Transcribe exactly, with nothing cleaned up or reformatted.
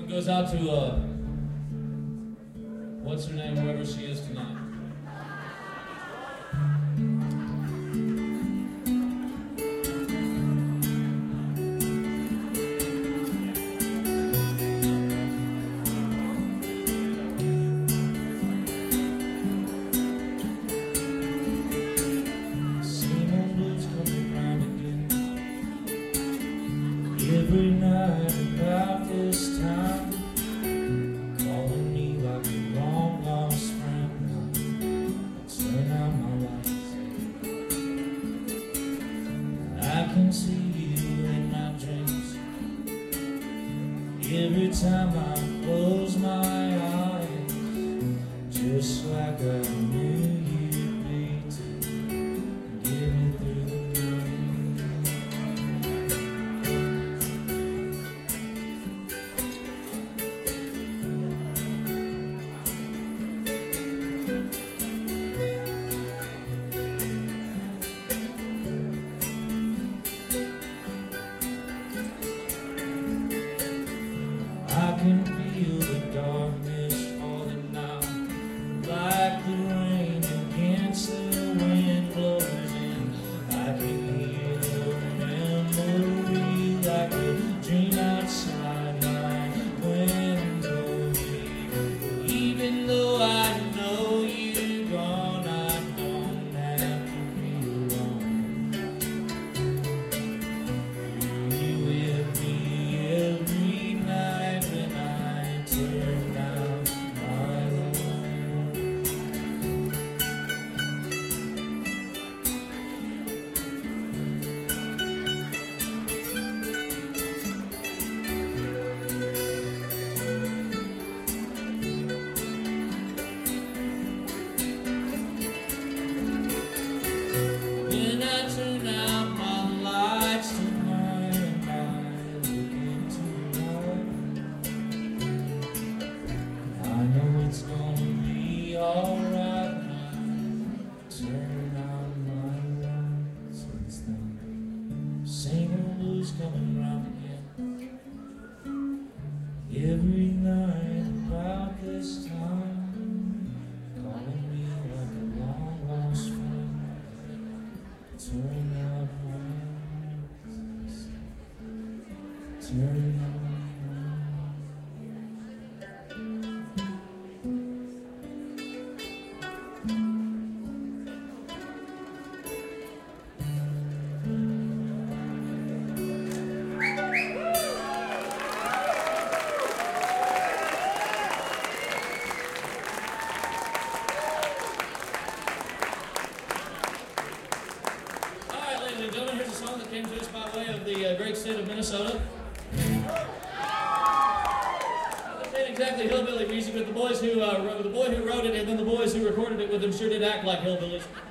Goes out to, uh, what's her name, whoever she is tonight. Same old blues coming round again. Every night about this time. I can see you in my dreams. Every time I close my eyes, just like I knew you'd be to get me through the I can feel the darkness falling now, like the rain against the wind blows in. I can hear the memory like a dream outside my window. Even though I know you're gone, I don't have to be alone. You're with me every night when I turn down my light. When I turn out my lights tonight and I look into your eyes, I know it's gonna be alright when I turn out my lights. It's the same old blues coming round again. Every night about this time, calling me like a long lost friend. Turn out my lights. Turn out my Ladies and gentlemen, here's a song that came to us by way of the uh, great state of Minnesota. This ain't exactly hillbilly music, but the boys who uh, wrote, the boy who wrote it and then the boys who recorded it with him sure did act like hillbillies.